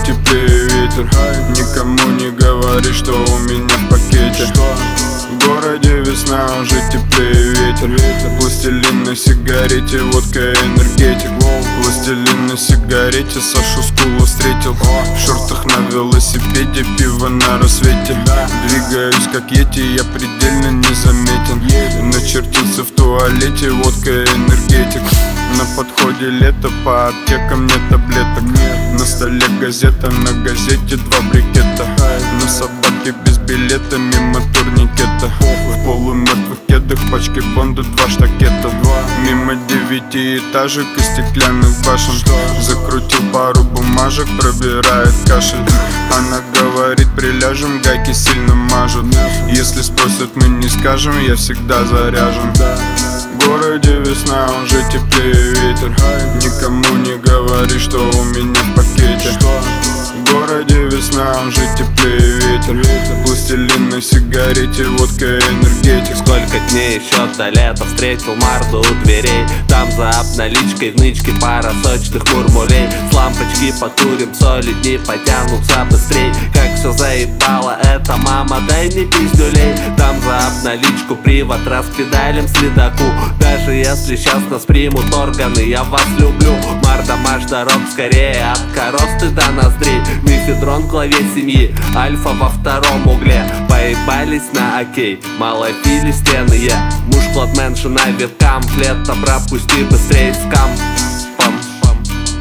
теплее ветер. Никому не говори, что у меня в пакете. В городе весна, уже теплее ветер. Пластилин на сигарете, водка и энергетик. Пластилин на сигарете, Сашу Скулу встретил. В шортах на велосипеде, пиво на рассвете. Двигаюсь как йети, я предельно незаметен. Начертился в туалете, водка и энергетик. На подходе лето, по аптекам нет таблеток. На столе газета, на газете 2 брикета. На собаке без билета, мимо турникета. В полумертвых кедах, пачки Бонда 2 штакета. Мимо 9-этажек и стеклянных башен. Закрутил пару бумажек, пробирает кашель. Она говорит, приляжем, гайки сильно мажут. Если спросят, мы не скажем, я всегда заряжен. В городе весна, уже теплее ветер. Никому не говори, что у меня в пакете. В городе весна, уже теплее ветер. Пластилин на сигарете, водка и энергетик. Сколько дней еще до лета, встретил Марду у дверей. Там за обналичкой в нычке пара сочных мурмулей. С лампочки покурим, соли дни потянутся быстрей. Как все заебало, это мама, дай мне пиздюлей. Там за обналичку привод распедалим следаку. Даже если сейчас нас примут органы, я вас люблю. Марда, марш дорог скорее, от коросты до ноздрей. Мефедрон в главе семьи, альфа во втором угле. Поебались на окей, малопили стены, я муж кладмен, жена вебкам. Лето пропусти быстрей скам. Пам-пам.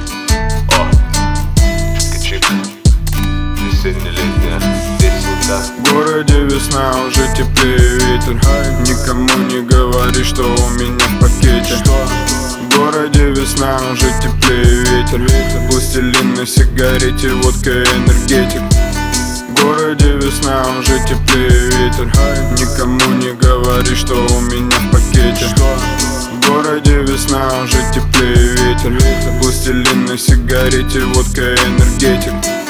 О, чик-чик, весенне-летняя песенка. В городе весна, уже теплее ветер. Никому не говори, что у меня в пакете. В городе весна, уже теплее ветер. Пластилин на сигарете, водка и энергетик. В городе весна, уже теплее ветер. Никому не говори, что у меня в пакете. В городе весна, уже теплее ветер. Пластилин на сигарете, водка и энергетик.